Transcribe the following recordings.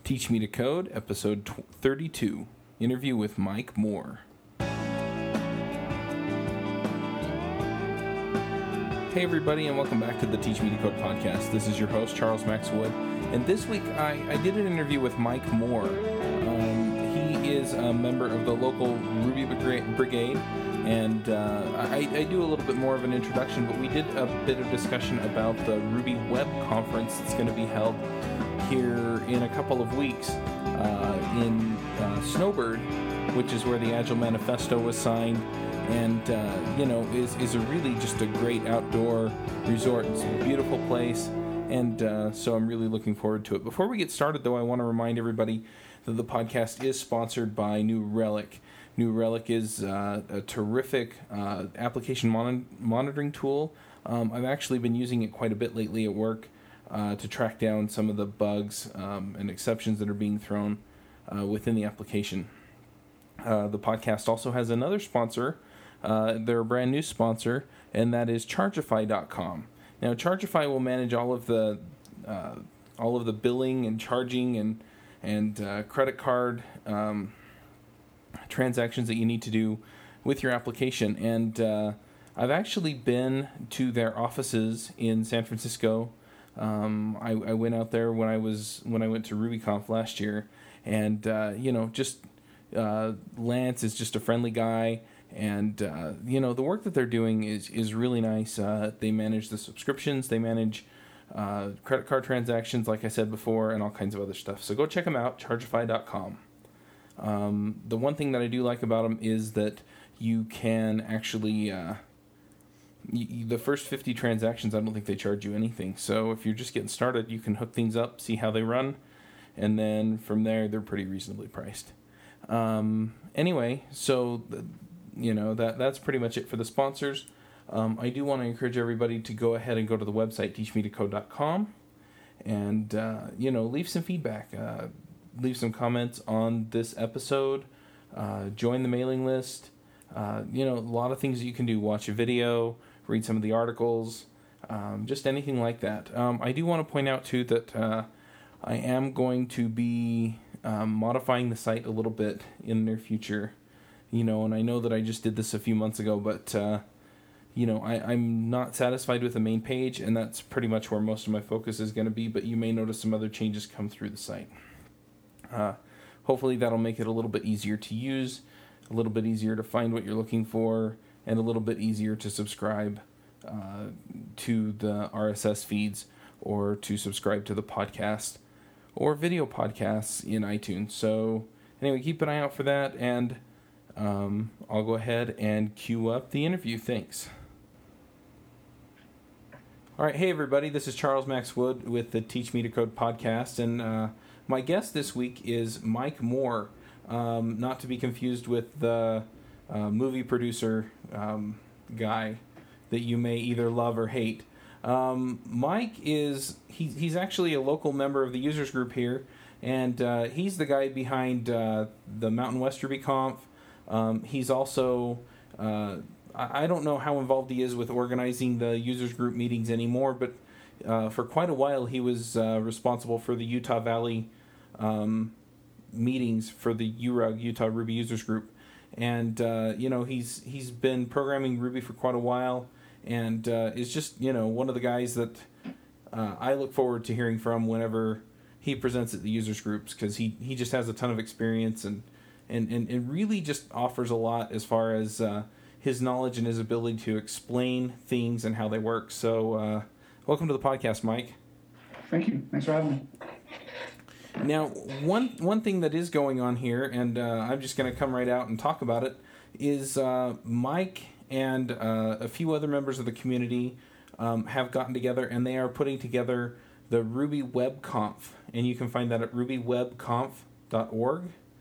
Teach Me to Code, episode 32, interview with Mike Moore. Hey everybody, and welcome back to the Teach Me to Code podcast. This is your host, Charles Max Wood, and this week I did an interview with Mike Moore. He is a member of the local Ruby Brigade, and I do a little bit more of an introduction, but we did a bit of discussion about the Ruby Web Conference that's going to be held here in a couple of weeks in Snowbird, which is where the Agile Manifesto was signed, and is a really just a great outdoor resort. It's a beautiful place, and so I'm really looking forward to it. Before we get started, though, I want to remind everybody that the podcast is sponsored by New Relic. New Relic is a terrific application monitoring tool. I've actually been using it quite a bit lately at work to track down some of the bugs and exceptions that are being thrown within the application. The podcast also has another sponsor. They're a brand new sponsor, and that is Chargify.com. Now, Chargify will manage all of the billing and charging and credit card transactions that you need to do with your application. And I've actually been to their offices in San Francisco. I went out there when I went to RubyConf last year, and Lance is just a friendly guy, and the work that they're doing is really nice. They manage the subscriptions, they manage credit card transactions, like I said before, and all kinds of other stuff. So go check them out, Chargify.com. The one thing that I do like about them is that you can actually the first 50 transactions, I don't think they charge you anything. So if you're just getting started, you can hook things up, see how they run, and then from there, they're pretty reasonably priced. Anyway, so that's pretty much it for the sponsors. I do want to encourage everybody to go ahead and go to the website, teachmetocode.com, and leave some feedback. Leave some comments on this episode. Join the mailing list. A lot of things that you can do. Watch a video, read some of the articles, just anything like that. I do want to point out, too, that I am going to be modifying the site a little bit in the near future. And I know that I just did this a few months ago, but, I'm not satisfied with the main page, and that's pretty much where most of my focus is going to be, but you may notice some other changes come through the site. Hopefully that'll make it a little bit easier to use, a little bit easier to find what you're looking for, and a little bit easier to subscribe to the RSS feeds or to subscribe to the podcast or video podcasts in iTunes. So anyway, keep an eye out for that, and I'll go ahead and cue up the interview. Thanks. All right, hey everybody, this is Charles Max Wood with the Teach Me to Code podcast, and my guest this week is Mike Moore, not to be confused with the movie producer guy that you may either love or hate. Mike he's actually a local member of the users group here, and he's the guy behind the Mountain West RubyConf. He's also I don't know how involved he is with organizing the users group meetings anymore, but for quite a while he was responsible for the Utah Valley meetings for the URUG, Utah Ruby Users Group, and he's been programming Ruby for quite a while, and is just one of the guys that I look forward to hearing from whenever he presents at the users groups, because he just has a ton of experience and really just offers a lot as far as his knowledge and his ability to explain things and how they work. So welcome to the podcast, Mike. Thank you. Thanks for having me. Now, one thing that is going on here, and I'm just going to come right out and talk about it, is Mike and a few other members of the community have gotten together, and they are putting together the Ruby Web Conf, and you can find that at rubywebconf.org.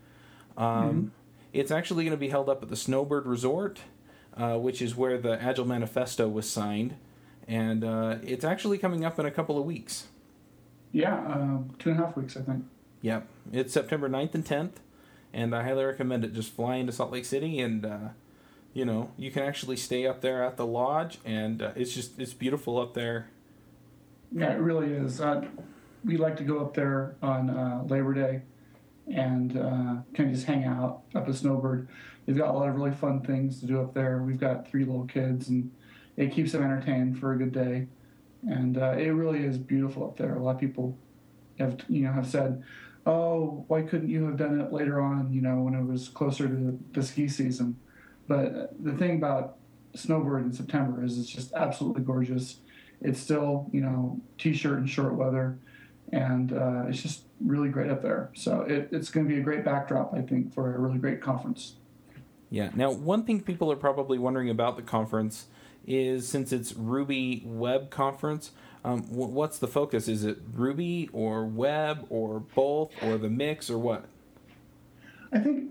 It's actually going to be held up at the Snowbird Resort, which is where the Agile Manifesto was signed, and it's actually coming up in a couple of weeks. Yeah, 2.5 weeks, I think. Yep. It's September 9th and 10th, and I highly recommend it. Just fly into Salt Lake City, and, you can actually stay up there at the lodge, and it's beautiful up there. Yeah, it really is. we like to go up there on Labor Day and kind of just hang out up at Snowbird. They've got a lot of really fun things to do up there. We've got 3 little kids, and it keeps them entertained for a good day. And it really is beautiful up there. A lot of people have said, "Oh, why couldn't you have done it later on? When it was closer to the ski season." But the thing about Snowbird in September is it's just absolutely gorgeous. It's still t-shirt and short weather, and it's just really great up there. So it's going to be a great backdrop, I think, for a really great conference. Yeah. Now, one thing people are probably wondering about the conference is, since it's Ruby Web Conference, what's the focus? Is it Ruby or Web or both or the mix or what? I think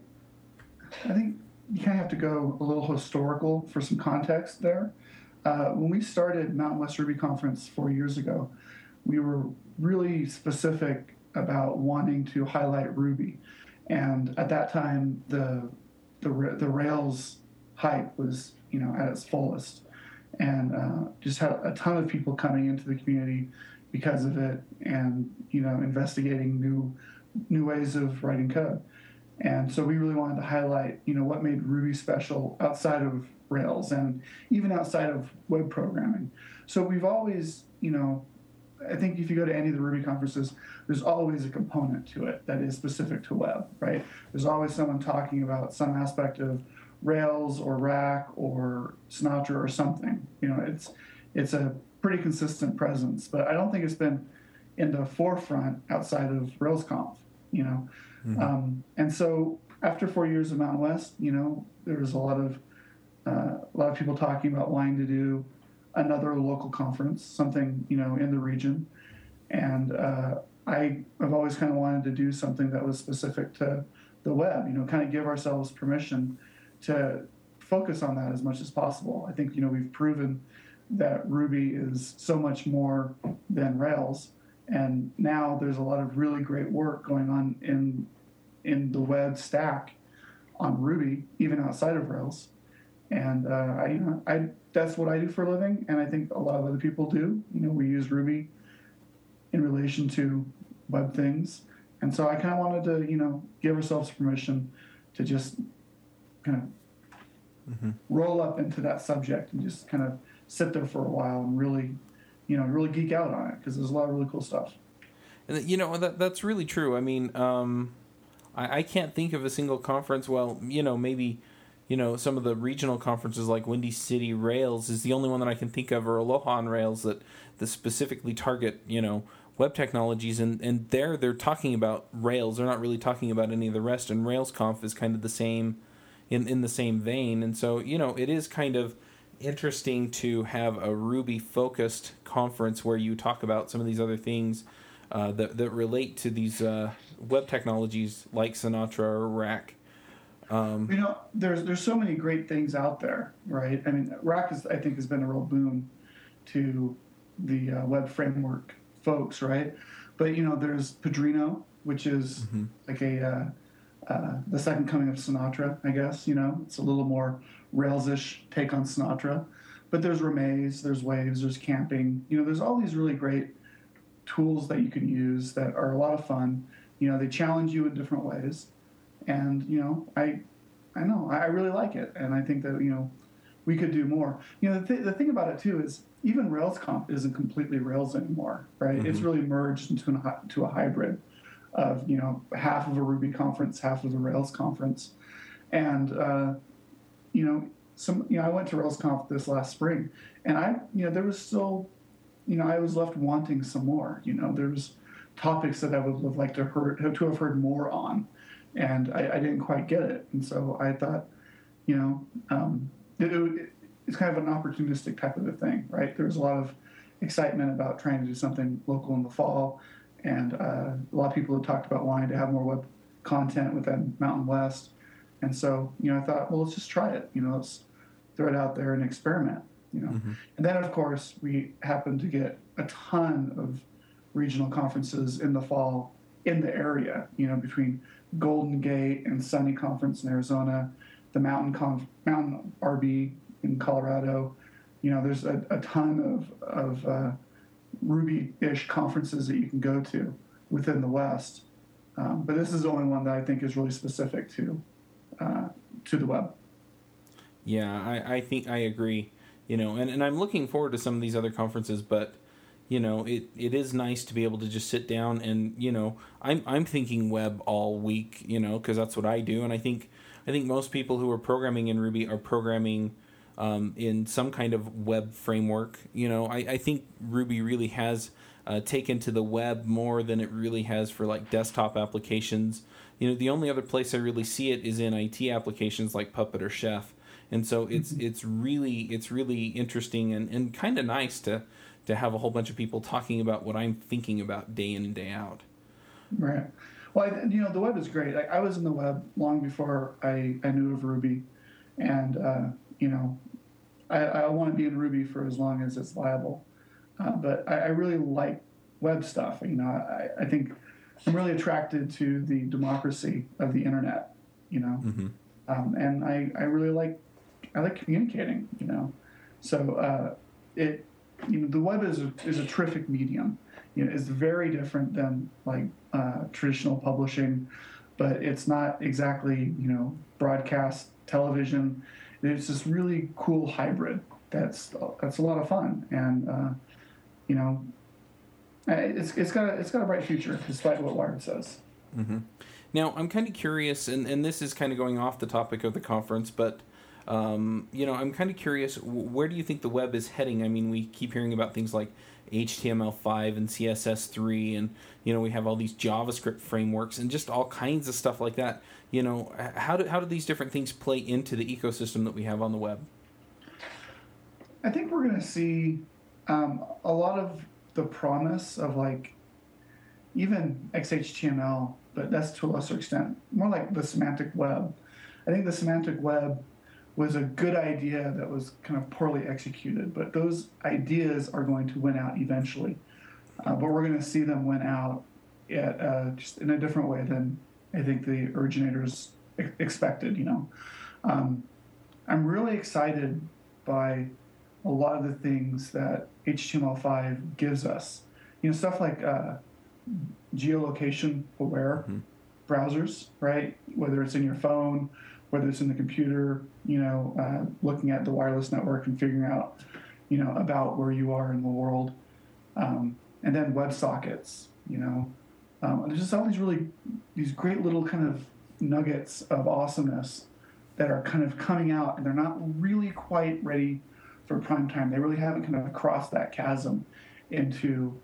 you kind of have to go a little historical for some context there. When we started Mountain West Ruby Conference 4 years ago, we were really specific about wanting to highlight Ruby, and at that time the Rails hype was at its fullest, and just had a ton of people coming into the community because of it, and investigating new ways of writing code. And so we really wanted to highlight what made Ruby special outside of Rails and even outside of web programming. So we've always, I think if you go to any of the Ruby conferences, there's always a component to it that is specific to web, right? There's always someone talking about some aspect of Rails or Rack or Sinatra or something. It's a pretty consistent presence, but I don't think it's been in the forefront outside of RailsConf, Mm-hmm. And so after 4 years of Mountain West, there was a lot of people talking about wanting to do another local conference, something in the region, and I've always kind of wanted to do something that was specific to the web. Kind of give ourselves permission to focus on that as much as possible. I think we've proven that Ruby is so much more than Rails, and now there's a lot of really great work going on in the web stack on Ruby, even outside of Rails. And I that's what I do for a living, and I think a lot of other people do. We use Ruby in relation to web things, and so I kind of wanted to give ourselves permission to just kind of mm-hmm. roll up into that subject and just kind of sit there for a while and really geek out on it, because there's a lot of really cool stuff. And that's really true. I mean, I can't think of a single conference. Well, maybe some of the regional conferences like Windy City Rails is the only one that I can think of, or Aloha on Rails, that specifically target web technologies, and they're talking about Rails. They're not really talking about any of the rest. And RailsConf is kind of the same in the same vein. And so it is kind of interesting to have a Ruby focused conference where you talk about some of these other things that relate to these web technologies like Sinatra or Rack. There's so many great things out there, right? I mean, Rack I think has been a real boon to the web framework folks, right? But there's Padrino, which is mm-hmm. like the second coming of Sinatra, I guess. It's a little more Rails-ish take on Sinatra. But there's Remaze, there's Waves, there's Camping. There's all these really great tools that you can use that are a lot of fun. They challenge you in different ways. And, I really like it. And I think that, we could do more. The thing about it, too, is even RailsConf isn't completely Rails anymore, right? Mm-hmm. It's really merged into a hybrid of, half of a Ruby conference, half of the Rails conference. And, I went to RailsConf this last spring, and there was still, I was left wanting some more. There's topics that I would have liked to have heard more on, and I didn't quite get it. And so I thought, it's kind of an opportunistic type of a thing, right? There's a lot of excitement about trying to do something local in the fall, and a lot of people have talked about wanting to have more web content within Mountain West. And so, I thought, well, let's just try it. Let's throw it out there and experiment. Mm-hmm. And then, of course, we happened to get a ton of regional conferences in the fall in the area, between Golden Gate and Sunny Conference in Arizona, the Mountain RB in Colorado. There's a ton of Ruby-ish conferences that you can go to within the West. But this is the only one that I think is really specific to the web. Yeah, I think I agree. And I'm looking forward to some of these other conferences, but it is nice to be able to just sit down and I'm thinking web all week, because that's what I do, and I think most people who are programming in Ruby are programming in some kind of web framework. I think Ruby really has taken to the web more than it really has for like desktop applications. The only other place I really see it is in IT applications like Puppet or Chef. And so it's really interesting and kind of nice to have a whole bunch of people talking about what I'm thinking about day in and day out. Right. Well, the web is great. I was in the web long before I knew of Ruby, and I want to be in Ruby for as long as it's viable. But I really like web stuff. I think I'm really attracted to the democracy of the internet. Mm-hmm. And I really like communicating. So the web is a terrific medium. It's very different than like traditional publishing, but it's not exactly broadcast television. It's this really cool hybrid that's a lot of fun, and it's got a bright future despite what Wired says. Mm-hmm. Now I'm kind of curious, and this is kind of going off the topic of the conference, but I'm kind of curious, where do you think the web is heading? I mean, we keep hearing about things like HTML5 and CSS3, and we have all these JavaScript frameworks and just all kinds of stuff like that. How do these different things play into the ecosystem that we have on the web? I think we're going to see a lot of the promise of like even XHTML, but that's to a lesser extent, more like the semantic web. I think the semantic web was a good idea that was kind of poorly executed, but those ideas are going to win out eventually. But we're going to see them win out just in a different way than I think the originators expected. I'm really excited by a lot of the things that HTML5 gives us. Stuff like geolocation aware browsers, right? Whether it's in your phone, whether it's in the computer, looking at the wireless network and figuring out, about where you are in the world. And then WebSockets, there's just all these great little kind of nuggets of awesomeness that are kind of coming out, and they're not really quite ready for prime time. They really haven't kind of crossed that chasm into,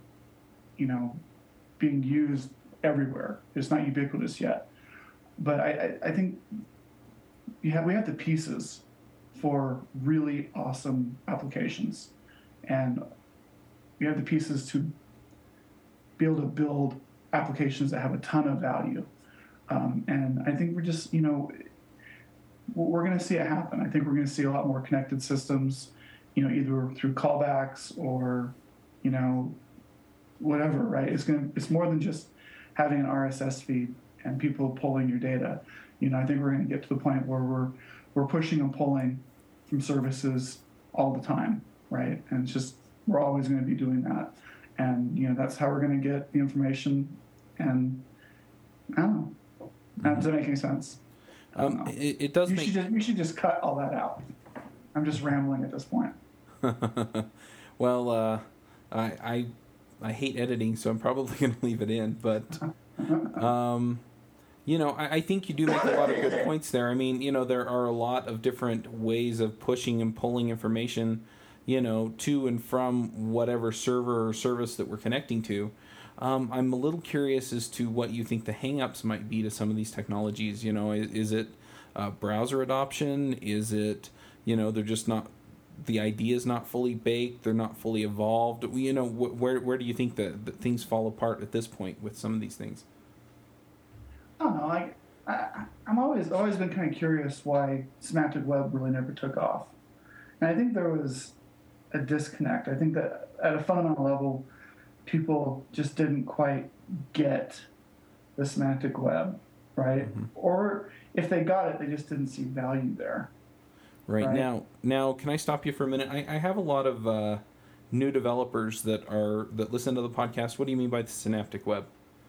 being used everywhere. It's not ubiquitous yet. But I think we have the pieces for really awesome applications, and we have the pieces to be able to build applications that have a ton of value. And I think we're just, we're going to see it happen. I think we're going to see a lot more connected systems, either through callbacks or, whatever, right? It's more than just having an RSS feed and people pulling your data. I think we're going to get to the point where we're pushing and pulling from services all the time, right? And it's just, we're always going to be doing that. And, that's how we're going to get the information. And I don't know. Does that make any sense? It does. You should just cut all that out. I'm just rambling at this point. Well, I hate editing, so I'm probably going to leave it in. But, I think you do make a lot of good points there. I mean, there are a lot of different ways of pushing and pulling information, to and from whatever server or service that we're connecting to. I'm a little curious as to what you think the hang-ups might be to some of these technologies. Is it browser adoption? Is it, they're just not, the idea is not fully baked, they're not fully evolved? Where do you think that things fall apart at this point with some of these things? I don't know. I'm always been kind of curious why semantic web really never took off. And I think there was a disconnect. I think that at a fundamental level, people just didn't quite get the semantic web, right? Mm-hmm. Or if they got it, they just didn't see value there. Right. Now, can I stop you for a minute? I have a lot of new developers that listen to the podcast, what do you mean by the Synaptic Web?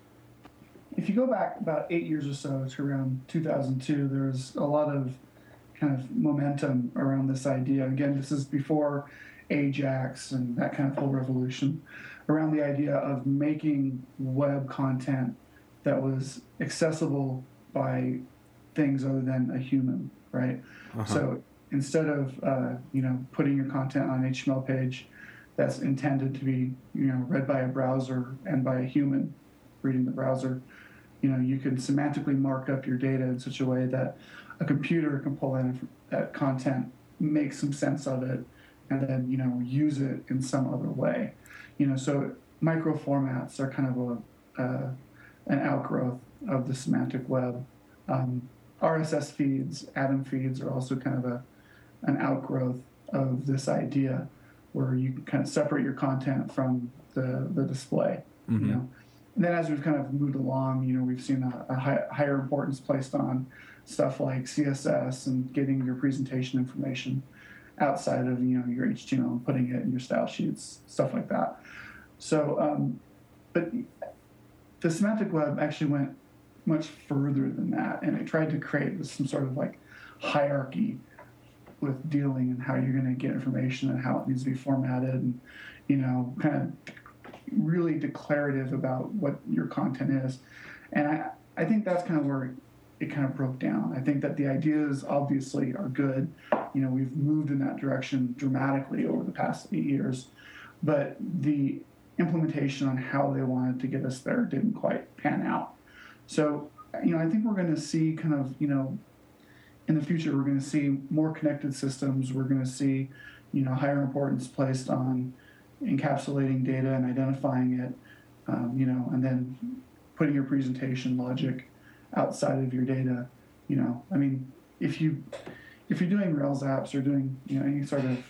If you go back about 8 years or so to around 2002, there was a lot of kind of momentum around this idea. Again, this is before Ajax and that kind of whole revolution around the idea of making web content that was accessible by things other than a human, right? So instead of putting your content on an HTML page that's intended to be read by a browser and by a human reading the browser, you can semantically mark up your data in such a way that a computer can pull in that content, make some sense of it, and then use it in some other way. So micro formats are kind of an outgrowth of the semantic web. RSS feeds, Atom feeds are also kind of an outgrowth of this idea where you can kind of separate your content from the display. And then as we've kind of moved along, we've seen a higher importance placed on stuff like CSS and getting your presentation information outside of your HTML and putting it in your style sheets, stuff like that. So, but the semantic web actually went much further than that, and it tried to create some sort of like hierarchy with dealing and how you're going to get information and how it needs to be formatted, and kind of really declarative about what your content is. And I think that's kind of where it kind of broke down. I think that the ideas obviously are good. We've moved in that direction dramatically over the past 8 years, but the implementation on how they wanted to get us there didn't quite pan out. So, I think we're going to see kind of, in the future, we're going to see more connected systems. We're going to see, higher importance placed on encapsulating data and identifying it, and then putting your presentation logic outside of your data. If you're doing Rails apps or doing, any sort of,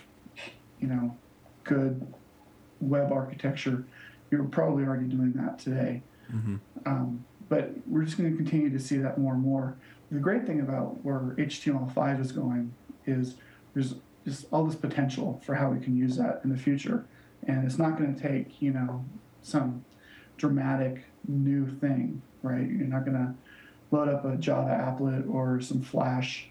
good web architecture, you're probably already doing that today. But we're just going to continue to see that more and more. The great thing about where HTML5 is going is there's just all this potential for how we can use that in the future. And it's not going to take, some dramatic new thing, right? You're not going to load up a Java applet or some Flash,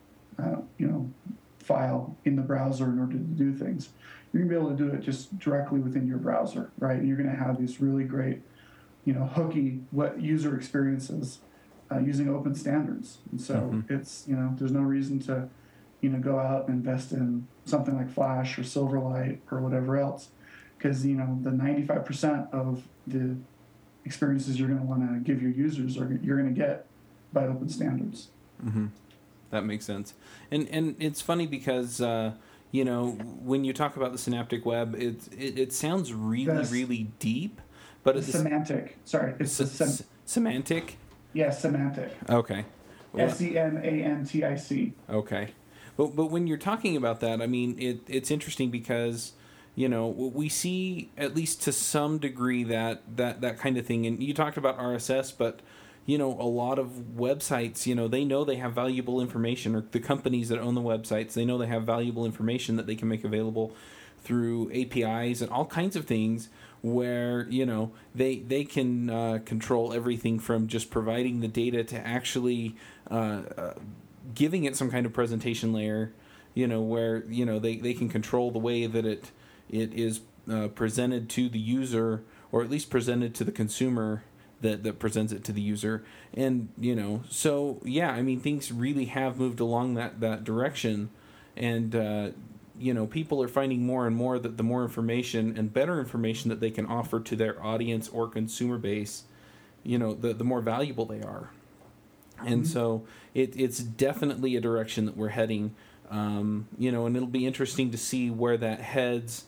file in the browser in order to do things. You're going to be able to do it just directly within your browser, right? And you're going to have these really great, hooky user experiences using open standards. And so it's, there's no reason to, go out and invest in something like Flash or Silverlight or whatever else, because, the 95% of the experiences you're going to want to give your users you're going to get by open standards. That makes sense. And it's funny because, when you talk about the Synaptic Web, it sounds really deep, but it's semantic. Sorry, it's semantic. Yeah, semantic. Okay. Well, semantic. Okay, but when you're talking about that, it's interesting because we see, at least to some degree, that kind of thing. And you talked about RSS, but a lot of websites, they know they have valuable information, or the companies that own the websites, they know they have valuable information that they can make available through APIs and all kinds of things where, they can control everything from just providing the data to actually giving it some kind of presentation layer, where, they can control the way that it is presented to the user, or at least presented to the consumer that presents it to the user. And, so, yeah, things really have moved along that direction. And, people are finding more and more that the more information and better information that they can offer to their audience or consumer base, the more valuable they are. And so it's definitely a direction that we're heading, and it'll be interesting to see where that heads,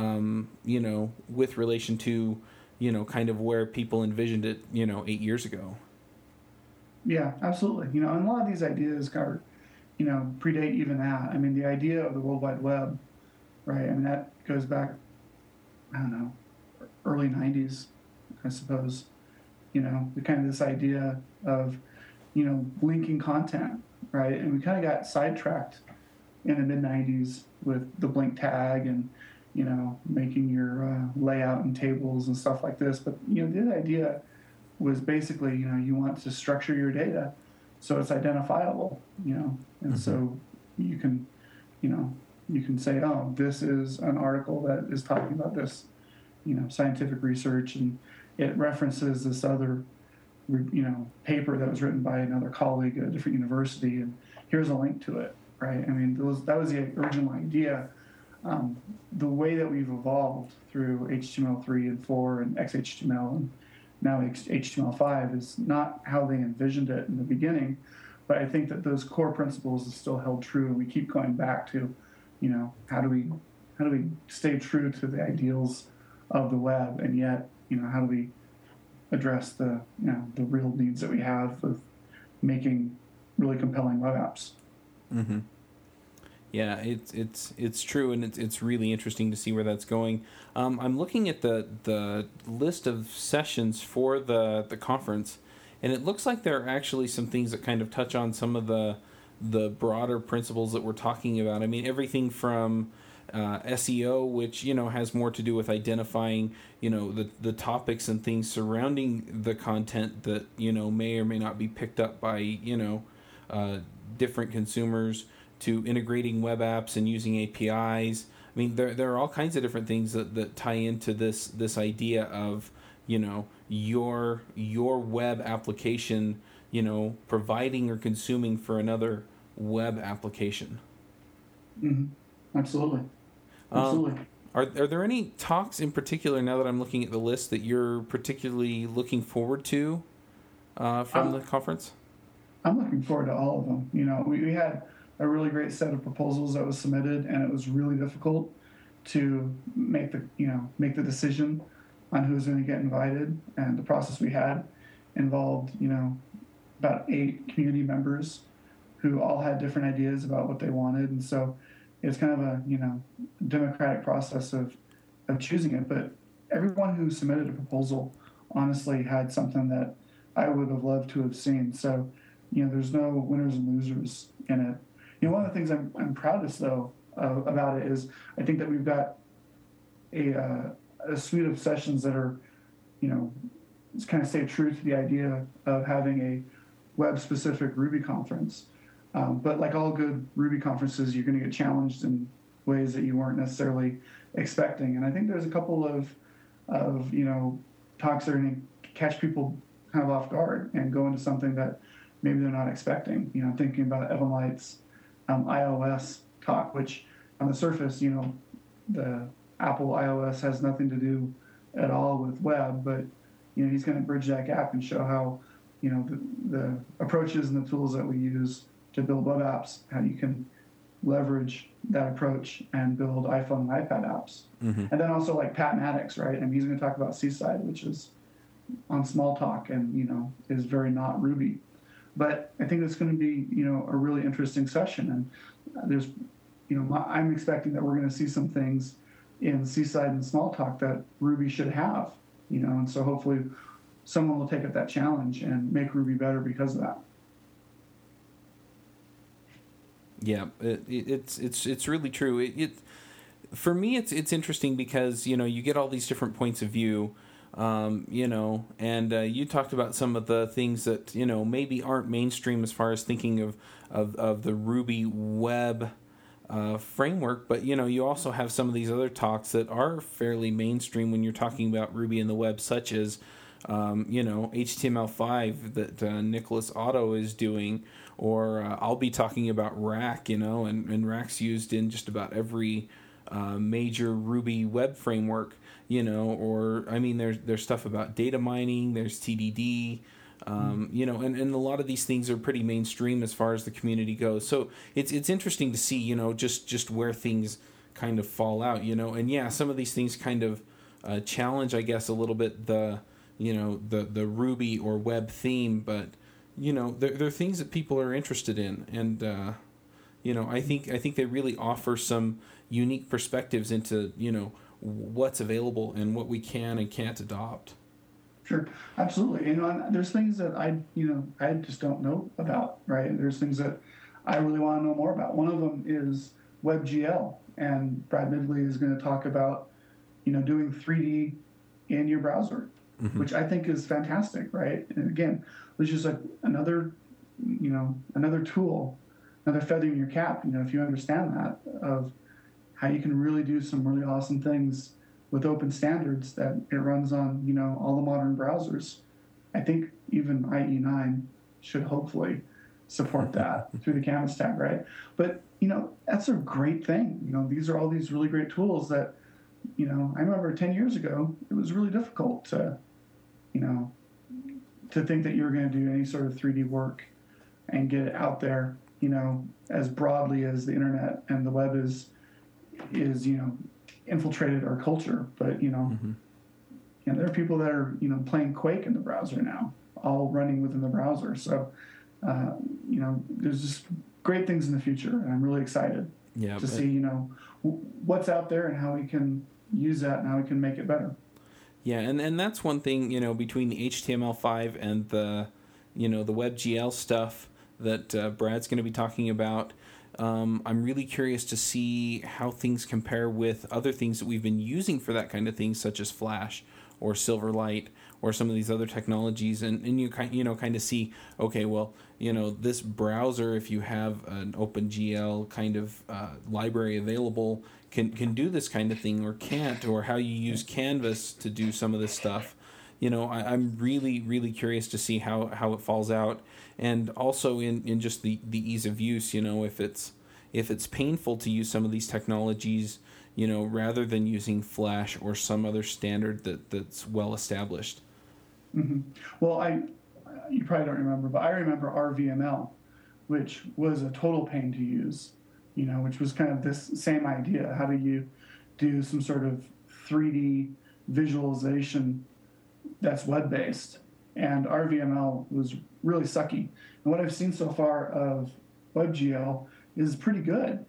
with relation to, kind of where people envisioned it, 8 years ago. Yeah, absolutely. And a lot of these ideas are, predate even that. The idea of the World Wide Web, right? That goes back, I don't know, early 90s, I suppose. The kind of this idea of, linking content, right? And we kind of got sidetracked in the mid-90s with the blink tag and, making your layout and tables and stuff like this. But the idea was basically, you want to structure your data so it's identifiable, and so you can, you can say, oh, this is an article that is talking about this, scientific research, and it references this other, paper that was written by another colleague at a different university, and here's a link to it, right? I mean, that was the original idea. The way that we've evolved through HTML3 and 4 and XHTML and now HTML5 is not how they envisioned it in the beginning, but I think that those core principles are still held true, and we keep going back to, how do we stay true to the ideals of the web, and yet, how do we address the real needs that we have of making really compelling web apps. Mm-hmm. Yeah, it's true, and it's really interesting to see where that's going. I'm looking at the list of sessions for the conference, and it looks like there are actually some things that kind of touch on some of the broader principles that we're talking about. I mean, everything from SEO, which has more to do with identifying the topics and things surrounding the content that may or may not be picked up by different consumers, to integrating web apps and using APIs. I mean, there are all kinds of different things that tie into this idea of your web application providing or consuming for another web application. Mm-hmm. Absolutely. Are there any talks in particular, now that I'm looking at the list, that you're particularly looking forward to from the conference? I'm looking forward to all of them. We had a really great set of proposals that was submitted, and it was really difficult to make the decision on who's going to get invited. And the process we had involved, about 8 community members who all had different ideas about what they wanted, and so it's kind of a democratic process of choosing it. But everyone who submitted a proposal honestly had something that I would have loved to have seen. So there's no winners and losers in it. One of the things I'm proudest though about it is I think that we've got a suite of sessions that are kind of stay true to the idea of having a web specific Ruby conference. But like all good Ruby conferences, you're going to get challenged in ways that you weren't necessarily expecting. And I think there's a couple of talks that are going to catch people kind of off guard and go into something that maybe they're not expecting. I'm thinking about Evan Light's iOS talk, which on the surface, the Apple iOS has nothing to do at all with web, but he's going to bridge that gap and show how the approaches and the tools that we use to build web apps, how you can leverage that approach and build iPhone and iPad apps. Mm-hmm. And then also like Pat Maddox, right? And he's going to talk about Seaside, which is on Smalltalk and, is very not Ruby. But I think it's going to be, a really interesting session. And there's, I'm expecting that we're going to see some things in Seaside and Smalltalk that Ruby should have, and so hopefully someone will take up that challenge and make Ruby better because of that. Yeah, it's really true. It for me it's interesting because you get all these different points of view, and you talked about some of the things that maybe aren't mainstream as far as thinking of the Ruby web framework, but you also have some of these other talks that are fairly mainstream when you're talking about Ruby and the web, such as HTML5 that Nicholas Otto is doing, or I'll be talking about Rack, and Rack's used in just about every major Ruby web framework, or I mean there's stuff about data mining, there's TDD, and a lot of these things are pretty mainstream as far as the community goes. So it's interesting to see, just where things kind of fall out, and yeah, some of these things kind of challenge, I guess, a little bit the Ruby or web theme, but they're things that people are interested in, and I think they really offer some unique perspectives into what's available and what we can and can't adopt. Sure, absolutely. There's things that I just don't know about, right? There's things that I really want to know more about. One of them is WebGL, and Brad Midley is going to talk about, doing 3D in your browser, which I think is fantastic, right? And again, it's just like another tool, another feather in your cap, if you understand that, of how you can really do some really awesome things with open standards that it runs on, all the modern browsers. I think even IE9 should hopefully support that through the Canvas tag, right? But, that's a great thing. These are all these really great tools that, I remember 10 years ago, it was really difficult to think that you were going to do any sort of 3D work and get it out there, as broadly as the internet and the web is infiltrated our culture. But, there are people that are, playing Quake in the browser now, all running within the browser. So, there's just great things in the future, and I'm really excited to see, what's out there and how we can use that and how we can make it better. Yeah, and that's one thing, between the HTML5 and the, the WebGL stuff that Brad's going to be talking about. I'm really curious to see how things compare with other things that we've been using for that kind of thing, such as Flash or Silverlight or some of these other technologies, and you kind of see, okay, well, this browser, if you have an OpenGL kind of library available, can do this kind of thing or can't, or how you use Canvas to do some of this stuff. I'm really, really curious to see how it falls out, and also in just the ease of use. If it's painful to use some of these technologies, rather than using Flash or some other standard that's well established. Mm-hmm. Well, you probably don't remember, but I remember RVML, which was a total pain to use. Which was kind of this same idea. How do you do some sort of 3D visualization that's web-based? And RVML was really sucky. And what I've seen so far of WebGL is pretty good,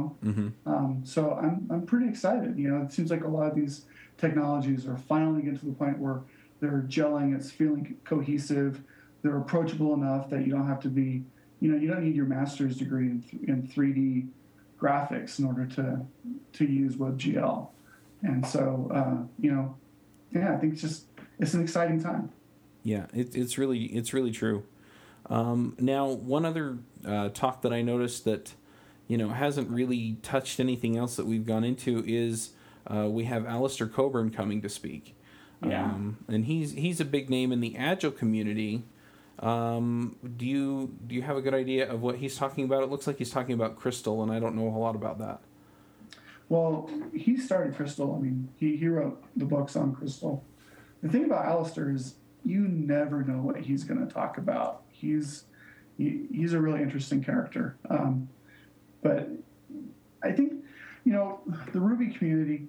So I'm pretty excited. It seems like a lot of these technologies are finally getting to the point where they're gelling, it's feeling cohesive, they're approachable enough that you don't have to be, you don't need your master's degree in 3D graphics in order to use WebGL. And so, I think it's an exciting time. Yeah, it's really true. Now, one other talk that I noticed that, hasn't really touched anything else that we've gone into is we have Alistair Coburn coming to speak. Yeah. And he's a big name in the Agile community. Do you have a good idea of what he's talking about? It looks like he's talking about Crystal, and I don't know a whole lot about that. Well, he started Crystal. I mean, he wrote the books on Crystal. The thing about Alistair is you never know what he's going to talk about. He's a really interesting character. But I think, the Ruby community,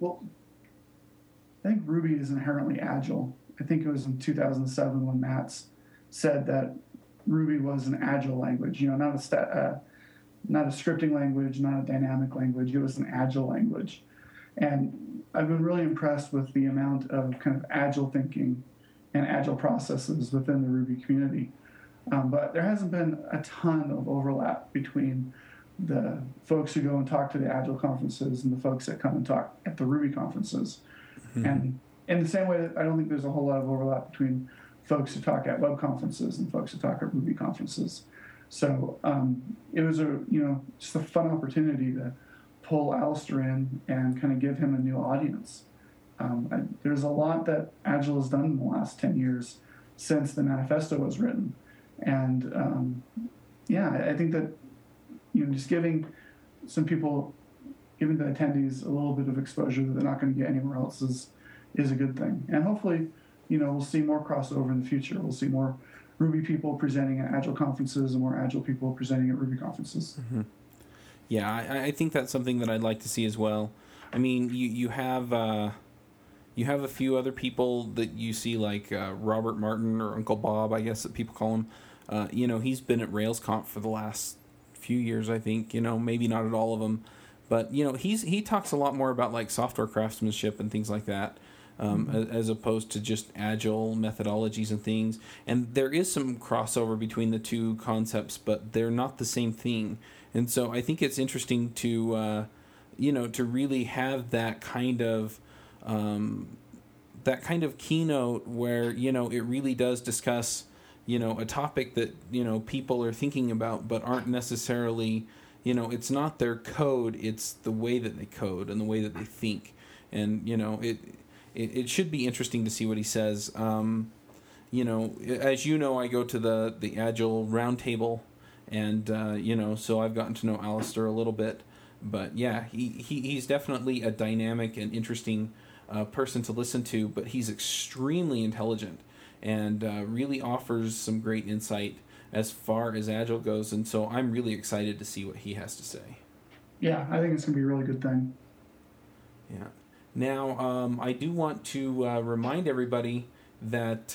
I think Ruby is inherently agile. I think it was in 2007 when Matz said that Ruby was an agile language, not a scripting language, not a dynamic language. It was an agile language. And I've been really impressed with the amount of kind of agile thinking and agile processes within the Ruby community. But there hasn't been a ton of overlap between the folks who go and talk to the Agile conferences and the folks that come and talk at the Ruby conferences. Mm-hmm. And in the same way that I don't think there's a whole lot of overlap between folks who talk at web conferences and folks who talk at Ruby conferences. So it was just a fun opportunity to pull Alistair in and kind of give him a new audience. There's a lot that Agile has done in the last 10 years since the manifesto was written. And I think that just giving some people, giving the attendees a little bit of exposure that they're not going to get anywhere else is a good thing. And hopefully, we'll see more crossover in the future. We'll see more Ruby people presenting at Agile conferences and more Agile people presenting at Ruby conferences. Mm-hmm. Yeah, I think that's something that I'd like to see as well. I mean, you have a few other people that you see, like Robert Martin, or Uncle Bob, I guess that people call him. He's been at RailsConf for the last few years, I think. Maybe not at all of them, but he talks a lot more about like software craftsmanship and things like that, as opposed to just agile methodologies and things. And there is some crossover between the two concepts, but they're not the same thing. And so I think it's interesting to to really have that kind of keynote where, it really does discuss, a topic that, people are thinking about but aren't necessarily, it's not their code, it's the way that they code and the way that they think. And, it should be interesting to see what he says. As I go to the Agile Roundtable, and, so I've gotten to know Alistair a little bit. But, yeah, he's definitely a dynamic and interesting person to listen to, but he's extremely intelligent and really offers some great insight as far as Agile goes. And so I'm really excited to see what he has to say. Yeah, I think it's going to be a really good thing. Yeah. Now, I do want to remind everybody that,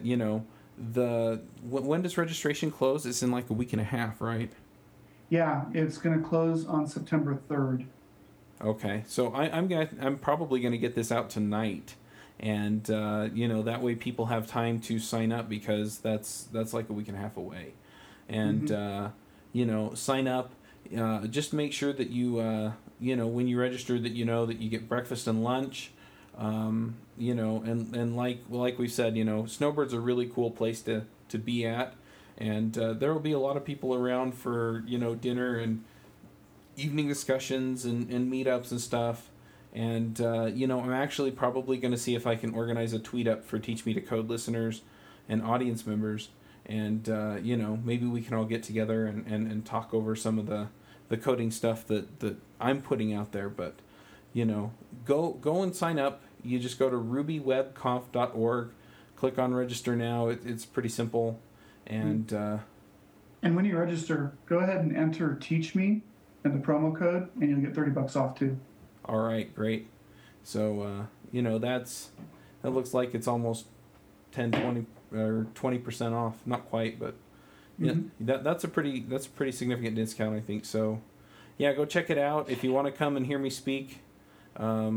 when does registration close? It's in like a week and a half, right? Yeah, it's going to close on September 3rd. Okay, so I'm probably gonna get this out tonight, and that way people have time to sign up, because that's like a week and a half away, and sign up. Just make sure that you when you register that that you get breakfast and lunch, and like we said, Snowbird's a really cool place to be at, and there will be a lot of people around for dinner and evening discussions and meetups and stuff. And I'm actually probably going to see if I can organize a tweet up for Teach Me to Code listeners and audience members, and maybe we can all get together and talk over some of the coding stuff that I'm putting out there. But go and sign up. You just go to rubywebconf.org, click on register now. It's pretty simple. And when you register, go ahead and enter Teach Me and the promo code, and you'll get $30 off too. All right, great. So that looks like it's almost 10, 20 or 20% off. Not quite, but that's a pretty significant discount, I think. So yeah, go check it out if you want to come and hear me speak. I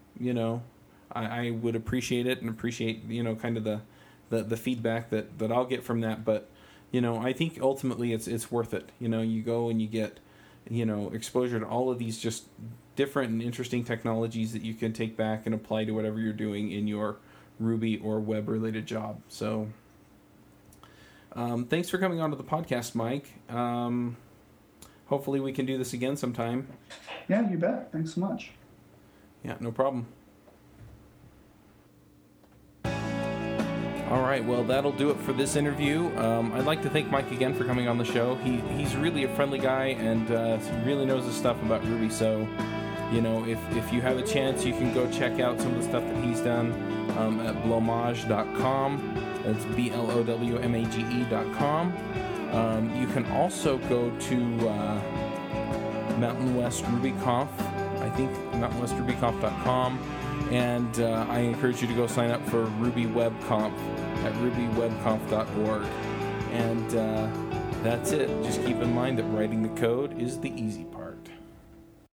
would appreciate it, and appreciate kind of the feedback that I'll get from that. But I think ultimately it's worth it. You go and you get exposure to all of these just different and interesting technologies that you can take back and apply to whatever you're doing in your Ruby or web related job. So thanks for coming on to the podcast, Mike. Hopefully we can do this again sometime. Yeah, you bet. Thanks so much. Yeah, no problem. All right, well, that'll do it for this interview. I'd like to thank Mike again for coming on the show. He's really a friendly guy, and he really knows his stuff about Ruby. So, if you have a chance, you can go check out some of the stuff that he's done at blowmage.com. That's BLOWMAGE.com. You can also go to Mountain West RubyConf. I think mountainwestrubyconf.com. And I encourage you to go sign up for Ruby WebConf at rubywebconf.org. And that's it. Just keep in mind that writing the code is the easy part.